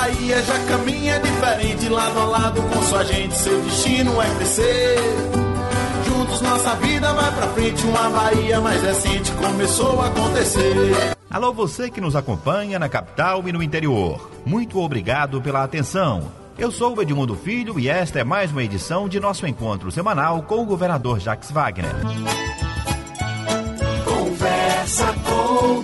Bahia já caminha diferente, lado a lado com sua gente, seu destino é crescer. Juntos nossa vida vai pra frente, uma Bahia mais decente começou a acontecer. Alô, você que nos acompanha na capital e no interior. Muito obrigado pela atenção. Eu sou o Edmundo Filho e esta é mais uma edição de nosso encontro semanal com o governador Jacques Wagner. Conversa com o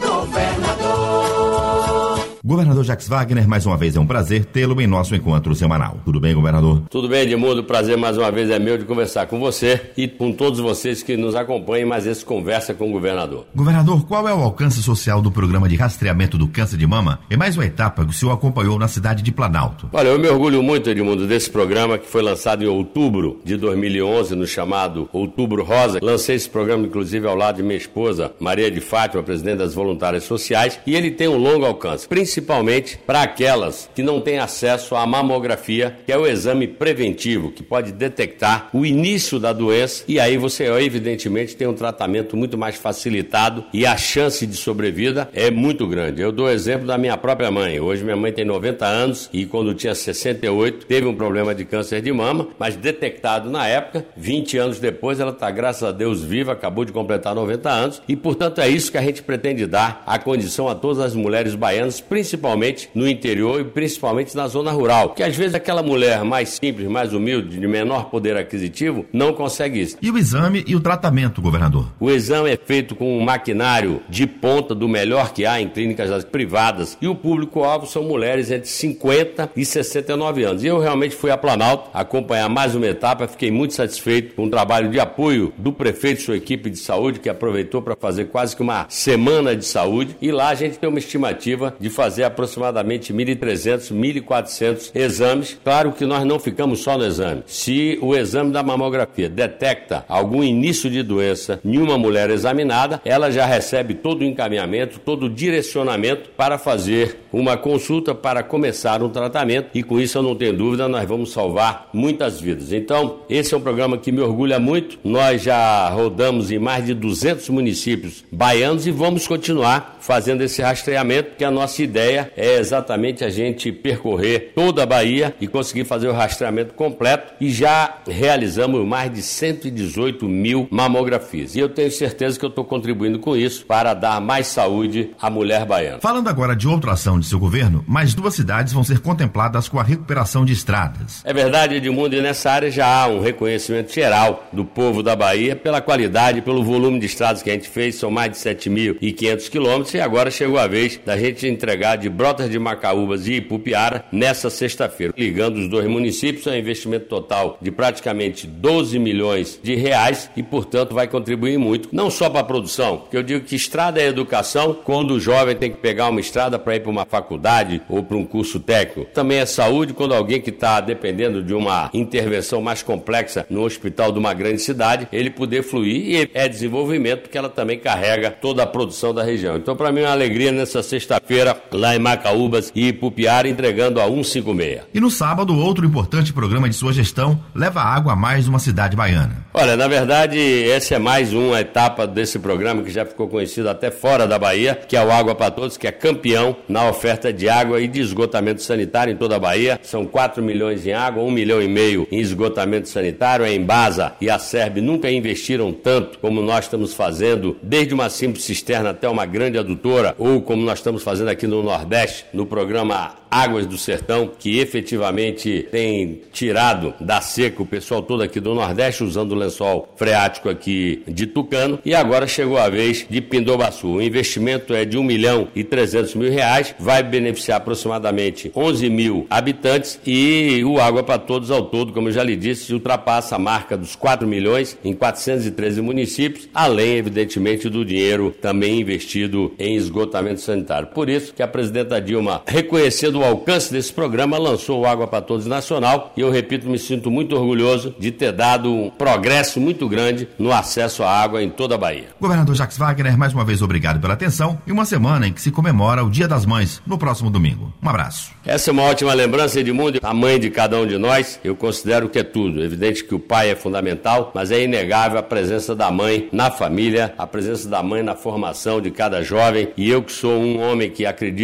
governador. Governador Jacques Wagner, mais uma vez é um prazer tê-lo em nosso encontro semanal. Tudo bem, governador? Tudo bem, Edmundo. O prazer mais uma vez é meu de conversar com você e com todos vocês que nos acompanham em mais esse Conversa com o Governador. Governador, qual é o alcance social do programa de rastreamento do câncer de mama? É mais uma etapa que o senhor acompanhou na cidade de Planalto. Olha, eu me orgulho muito, Edmundo, desse programa que foi lançado em outubro de 2011, no chamado Outubro Rosa. Lancei esse programa, inclusive, ao lado de minha esposa, Maria de Fátima, presidente das Voluntárias Sociais, e ele tem um longo alcance, principalmente para aquelas que não têm acesso à mamografia, que é o exame preventivo, que pode detectar o início da doença, e aí você, evidentemente, tem um tratamento muito mais facilitado e a chance de sobrevida é muito grande. Eu dou o exemplo da minha própria mãe. Hoje minha mãe tem 90 anos e quando tinha 68 teve um problema de câncer de mama, mas detectado na época, 20 anos depois ela está, graças a Deus, viva, acabou de completar 90 anos e, portanto, é isso que a gente pretende dar a condição a todas as mulheres baianas, principalmente no interior e principalmente na zona rural, que às vezes aquela mulher mais simples, mais humilde, de menor poder aquisitivo, não consegue isso. E o exame e o tratamento, governador? O exame é feito com um maquinário de ponta do melhor que há em clínicas privadas e o público-alvo são mulheres entre 50 e 69 anos. E eu realmente fui a Planalto acompanhar mais uma etapa, fiquei muito satisfeito com o trabalho de apoio do prefeito e sua equipe de saúde, que aproveitou para fazer quase que uma semana de saúde, e lá a gente tem uma estimativa de fazer aproximadamente 1.300, 1.400 exames. Claro que nós não ficamos só no exame. Se o exame da mamografia detecta algum início de doença em uma mulher examinada, ela já recebe todo o encaminhamento, todo o direcionamento para fazer uma consulta, para começar um tratamento, e com isso eu não tenho dúvida, nós vamos salvar muitas vidas. Então, esse é um programa que me orgulha muito. Nós já rodamos em mais de 200 municípios baianos e vamos continuar fazendo esse rastreamento, porque a nossa ideia é exatamente a gente percorrer toda a Bahia e conseguir fazer o rastreamento completo, e já realizamos mais de 118 mil mamografias. E eu tenho certeza que eu estou contribuindo com isso para dar mais saúde à mulher baiana. Falando agora de outra ação de seu governo, mais 2 cidades vão ser contempladas com a recuperação de estradas. É verdade, Edmundo, e nessa área já há um reconhecimento geral do povo da Bahia pela qualidade, pelo volume de estradas que a gente fez, são mais de 7.500 quilômetros, e agora chegou a vez da gente entregar de Brotas de Macaúbas e Ipupiara nessa sexta-feira. Ligando os 2 municípios, é um investimento total de praticamente 12 milhões de reais e, portanto, vai contribuir muito, não só para a produção, porque eu digo que estrada é educação, quando o jovem tem que pegar uma estrada para ir para uma faculdade ou para um curso técnico. Também é saúde, quando alguém que está dependendo de uma intervenção mais complexa no hospital de uma grande cidade, ele poder fluir, e é desenvolvimento, porque ela também carrega toda a produção da região. Então, para mim, é uma alegria nessa sexta-feira, lá em Macaúbas e Ipupiara, entregando a 156. E no sábado, outro importante programa de sua gestão leva água a mais uma cidade baiana. Olha, na verdade, essa é mais uma etapa desse programa que já ficou conhecido até fora da Bahia, que é o Água para Todos, que é campeão na oferta de água e de esgotamento sanitário em toda a Bahia. São 4 milhões em água, 1,5 milhão em esgotamento sanitário. A Embasa e a Serb nunca investiram tanto como nós estamos fazendo, desde uma simples cisterna até uma grande adutora, ou como nós estamos fazendo aqui no Nordeste, no programa Águas do Sertão, que efetivamente tem tirado da seca o pessoal todo aqui do Nordeste, usando o lençol freático aqui de Tucano, e agora chegou a vez de Pindobaçu. O investimento é de 1.300.000 reais, vai beneficiar aproximadamente 11 mil habitantes, e o Água para Todos ao todo, como eu já lhe disse, ultrapassa a marca dos 4 milhões em 413 municípios, além, evidentemente, do dinheiro também investido em esgotamento sanitário. Por isso que a presidenta Dilma, reconhecendo o alcance desse programa, lançou o Água para Todos Nacional, e eu repito, me sinto muito orgulhoso de ter dado um progresso muito grande no acesso à água em toda a Bahia. Governador Jacques Wagner, mais uma vez obrigado pela atenção, e uma semana em que se comemora o Dia das Mães, no próximo domingo. Um abraço. Essa é uma ótima lembrança, Edmundo. A mãe de cada um de nós, eu considero que é tudo. Evidente que o pai é fundamental, mas é inegável a presença da mãe na família, a presença da mãe na formação de cada jovem, e eu que sou um homem que acredito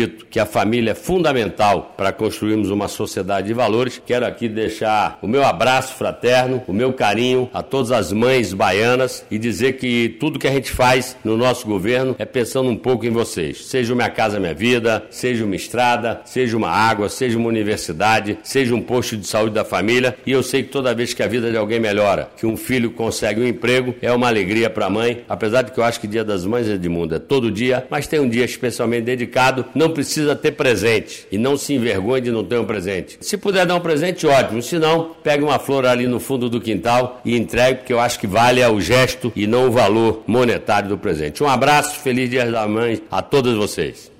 acredito que a família é fundamental para construirmos uma sociedade de valores. Quero aqui deixar o meu abraço fraterno, o meu carinho a todas as mães baianas e dizer que tudo que a gente faz no nosso governo é pensando um pouco em vocês. Seja Minha Casa Minha Vida, seja uma estrada, seja uma água, seja uma universidade, seja um posto de saúde da família. E eu sei que toda vez que a vida de alguém melhora, que um filho consegue um emprego, é uma alegria para a mãe. Apesar de que eu acho que Dia das Mães, Edmundo, é todo dia, mas tem um dia especialmente dedicado. Não precisa ter presente e não se envergonhe de não ter um presente. Se puder dar um presente, ótimo. Se não, pegue uma flor ali no fundo do quintal e entregue, porque eu acho que vale o gesto e não o valor monetário do presente. Um abraço, feliz Dia das Mães a todos vocês.